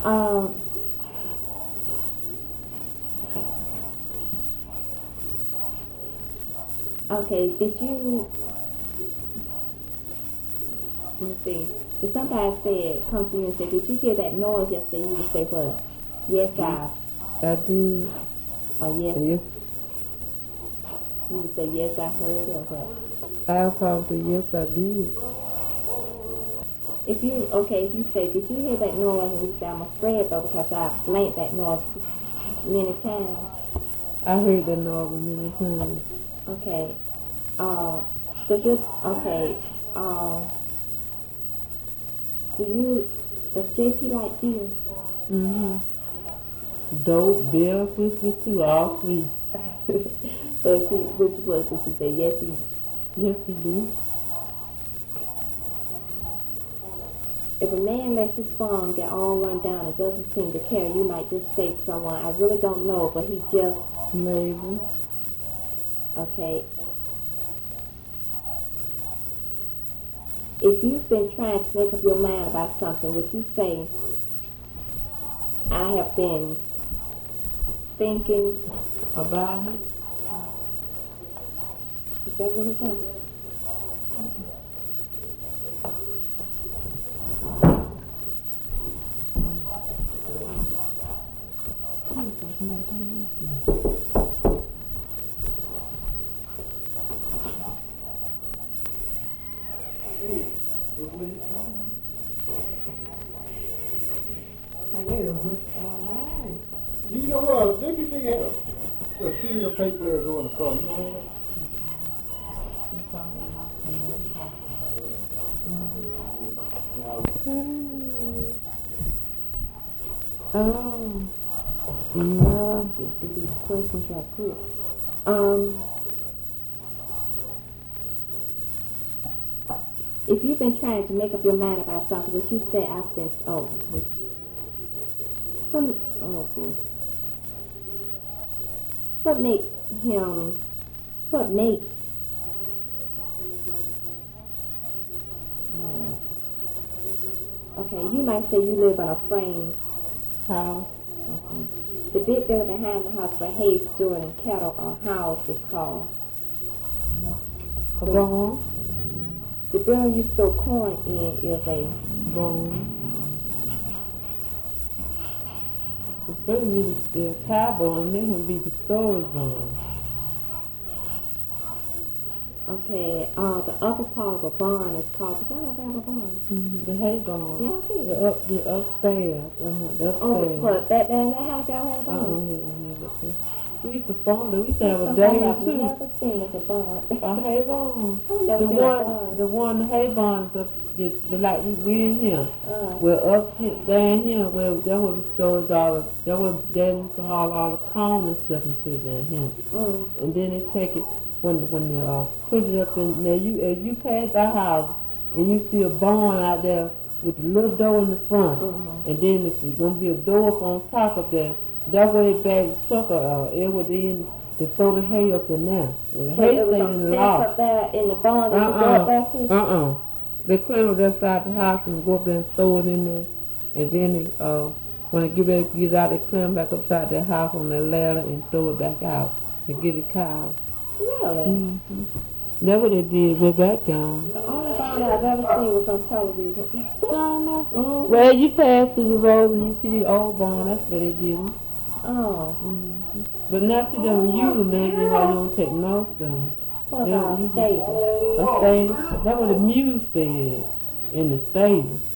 Um, okay, let me see. If somebody come to you and say, did you hear that noise yesterday? You would say what? Yes, I did. Or yes. Yes. You would say, yes, I heard, or what? I probably, yes, I did. If you say, did you hear that noise? And you say, I'm afraid though because I blanked that noise many times. I heard that noise many times. Okay. Does JP like beer? Mm-hmm. Dope, beer, whiskey too, all three. So which was did you say? Yes, he. Yes, he do. If a man lets his farm get all run down and doesn't seem to care, you might just say to someone, I really don't know, but he just... Maybe. Okay. If you've been trying to make up your mind about something, would you say, I have been thinking about it? Is that really something? You know what? Did you see a serial paper there go in the car? You know what? Oh. No. Get through these questions right quick. If you've been trying to make up your mind about something, would you say I've been... What makes him... What makes... Okay, you might say you live in a frame house. Okay. The big building behind the house where hay is stored and cattle or house is called... A barn. The building you store corn in is a... Barn. The first be the cow barn, then will be the storage barn. Okay, the upper part of a barn is called... Does that have a barn? Mm-hmm. The hay barn. Yeah, okay. The upstairs. The upstairs. Oh, but that house y'all have a barn? We used to farm there. We used to have a dairy too. I've never seen a barn. A hay barn. I've never seen a barn. The one hay barns like we in here. Uh-huh. We're up here, down here, where that was the storage that was Daddy used to haul all the corn and stuff and put it down here. Mm. And then they take it when they put it up in there. As you pass our house and you see a barn out there with a little door in the front, and then there's gonna be a door up on top of there. That way they bag the truck it would in to throw the hay up in there. When the hay stayed in the loft. Up there in the barn and you go up there too? They climb up that side of the house and go up there and throw it in there. And then they, when they get ready to get out, they climb back upside their house on their ladder and throw it back out and get the cow. Really? Mm-hmm. That's what they did way back down. The only barn that I've ever seen was on television. Down there? Mm-hmm. Well, you pass through the road and you see the old barn, that's where they did it. Oh. Mm-hmm. But now see them using that, you don't take no of them. What about a stable? A stable? That's where the mule stayed, in the stable.